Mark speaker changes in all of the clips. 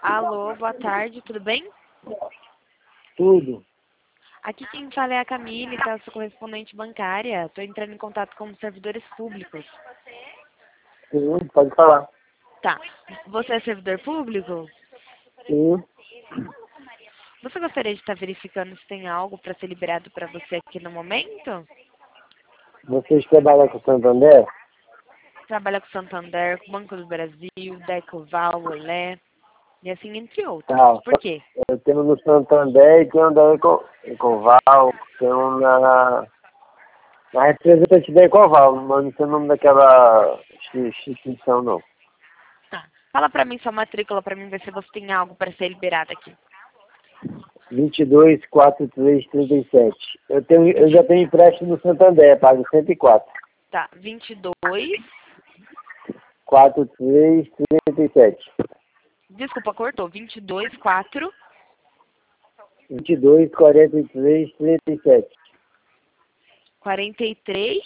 Speaker 1: Alô, boa tarde, tudo bem?
Speaker 2: Tudo.
Speaker 1: Aqui quem fala é a Camille, que é a sua correspondente bancária. Estou entrando em contato com os servidores públicos.
Speaker 2: Sim, pode falar.
Speaker 1: Tá. Você é servidor público?
Speaker 2: Sim.
Speaker 1: Você gostaria de estar verificando se tem algo para ser liberado para você aqui no momento?
Speaker 2: Vocês trabalham com Santander?
Speaker 1: Trabalha com Santander, Banco do Brasil, Decoval, Olé, e assim entre outros.
Speaker 2: Tá.
Speaker 1: Por quê?
Speaker 2: Eu tenho no Santander e tenho da Ecoval, tenho na representante da Ecoval, mas não sei o nome daquela instituição não.
Speaker 1: Tá. Fala para mim sua matrícula para mim ver se você tem algo para ser liberado aqui.
Speaker 2: 22.4337. Eu já tenho empréstimo no Santander, pago 104.
Speaker 1: Tá. 22.
Speaker 2: 4337.
Speaker 1: Desculpa, cortou. 22, 4.
Speaker 2: 22.4337.
Speaker 1: 43,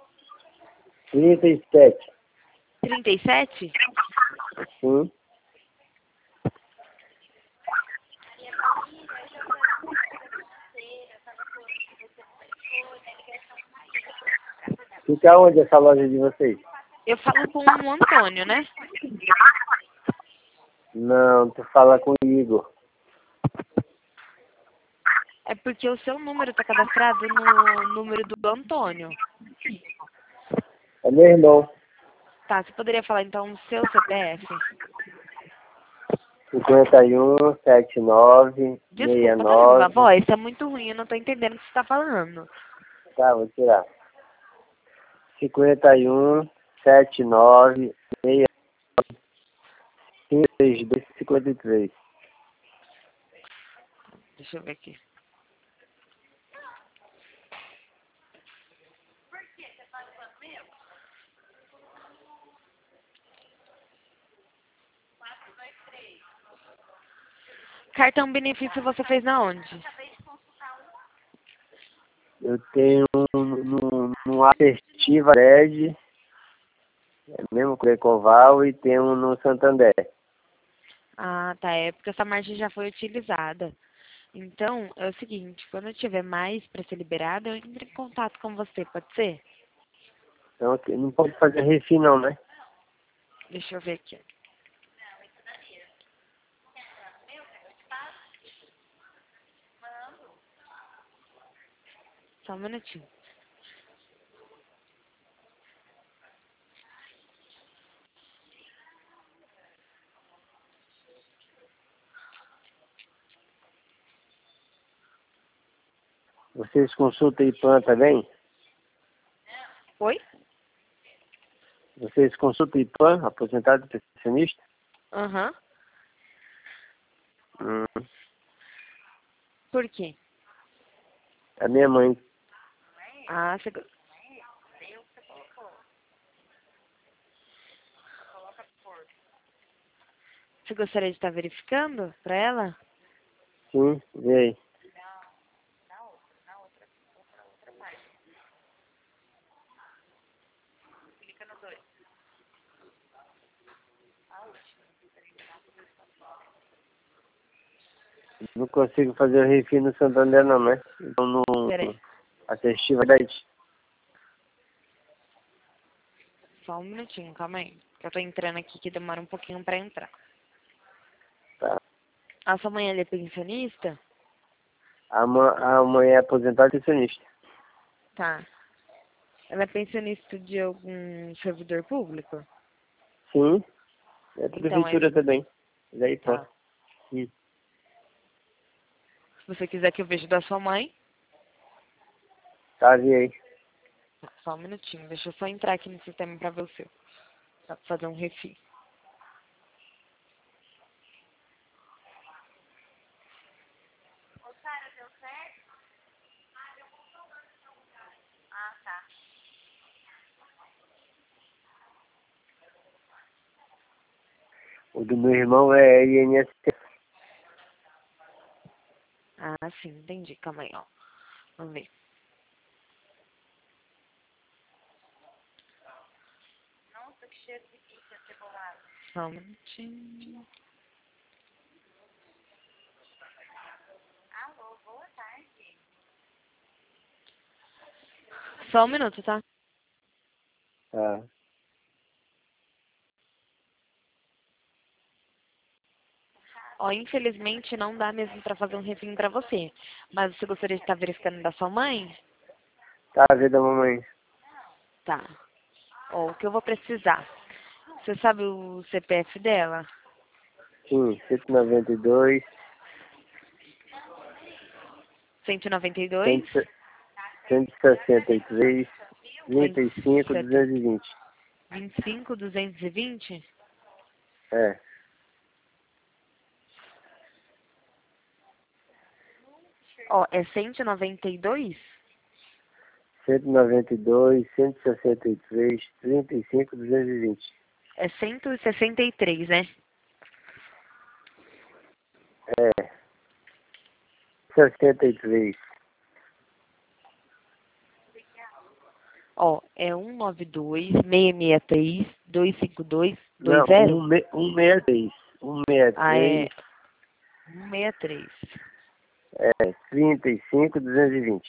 Speaker 2: 37.
Speaker 1: 37?
Speaker 2: Sim. Fica onde essa loja de vocês?
Speaker 1: Eu falo com o Antônio, né?
Speaker 2: Não, tu fala com o Igor.
Speaker 1: É porque o seu número tá cadastrado no número do Antônio.
Speaker 2: É meu irmão.
Speaker 1: Tá, você poderia falar então o seu CPF?
Speaker 2: 51 79
Speaker 1: Desculpa, tá vendo? A
Speaker 2: 69.
Speaker 1: voz tá muito ruim, eu não tô entendendo o que você tá falando.
Speaker 2: Tá, vou tirar. 51 79 62 53.
Speaker 1: Deixa eu ver aqui. Cartão benefício você fez na onde?
Speaker 2: Eu tenho no Assertiva Red, mesmo com o Ecoval, e tenho no Santander.
Speaker 1: Ah, tá, é porque essa margem já foi utilizada. Então, é o seguinte, quando eu tiver mais para ser liberada, eu entro em contato com você, pode ser?
Speaker 2: Então não pode fazer refim não, né?
Speaker 1: Deixa eu ver aqui. Só um minutinho.
Speaker 2: Vocês consultam IPAN também?
Speaker 1: Oi?
Speaker 2: Vocês consultam IPAN, aposentado pensionista?
Speaker 1: Aham.
Speaker 2: Hum,
Speaker 1: Por quê?
Speaker 2: a minha mãe.
Speaker 1: Ah, você gostaria de estar verificando para ela?
Speaker 2: Sim, vê aí. Não consigo fazer o refim no Santander não, né? Então no
Speaker 1: Pera aí,
Speaker 2: Assertiva 10.
Speaker 1: só um minutinho, calma aí. Eu tô entrando aqui que demora um pouquinho para entrar.
Speaker 2: Tá.
Speaker 1: A sua mãe ela é pensionista?
Speaker 2: A mãe é aposentada pensionista.
Speaker 1: Tá. Ela é pensionista de algum servidor público?
Speaker 2: Sim, é
Speaker 1: Então,
Speaker 2: prefeitura também. Da IPAN.
Speaker 1: tá. Se você quiser que eu veja da sua mãe,
Speaker 2: Tá, vê aí.
Speaker 1: só um minutinho. Deixa eu só entrar aqui no sistema para ver o seu. Pra fazer um refil.
Speaker 2: O do meu irmão é INSS.
Speaker 1: Ah, sim, entendi. Calma aí, ó. Vamos ver. Só um minutinho. Só um minuto, tá?
Speaker 2: Tá.
Speaker 1: Ó, infelizmente não dá mesmo pra fazer um refim pra você. Mas você gostaria de estar verificando da sua mãe?
Speaker 2: Tá, a vida da mamãe.
Speaker 1: Tá. Ó, o que eu vou precisar? Você sabe o CPF dela?
Speaker 2: Sim, 192,
Speaker 1: 192,
Speaker 2: 163, 35,
Speaker 1: 160,
Speaker 2: 220.
Speaker 1: 25, 220?
Speaker 2: É,
Speaker 1: Ó, é 192?
Speaker 2: 192, 163, 35, 220.
Speaker 1: É 163, né?
Speaker 2: É, 63.
Speaker 1: Ó, é 192, 663, 252,
Speaker 2: Não,
Speaker 1: 20?
Speaker 2: 163.
Speaker 1: Ah, é
Speaker 2: 163,
Speaker 1: 163.
Speaker 2: 35, 220.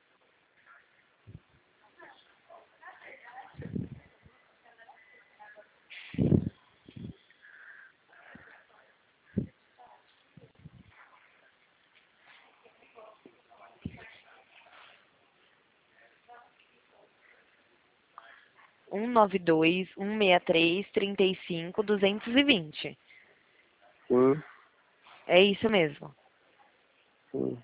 Speaker 1: Um nove dois, 163, 35, 220.
Speaker 2: Sim,
Speaker 1: É isso mesmo.
Speaker 2: sim.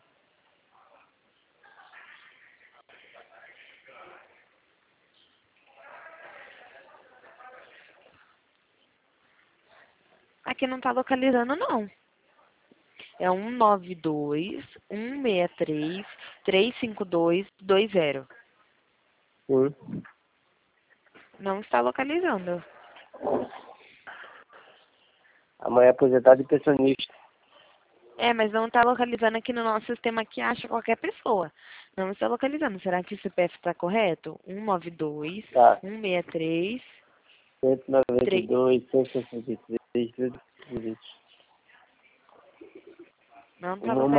Speaker 1: Aqui não tá localizando, não. É 192, 163, 352, 20.
Speaker 2: Sim.
Speaker 1: Não está localizando.
Speaker 2: A mãe é aposentada e pensionista.
Speaker 1: É, mas não está localizando aqui no nosso sistema que acha qualquer pessoa. Não está localizando. Será que o CPF está correto? 192,
Speaker 2: Tá.
Speaker 1: 163, 3...
Speaker 2: 192, 163, 220.
Speaker 1: Não está
Speaker 2: Uma
Speaker 1: localizando.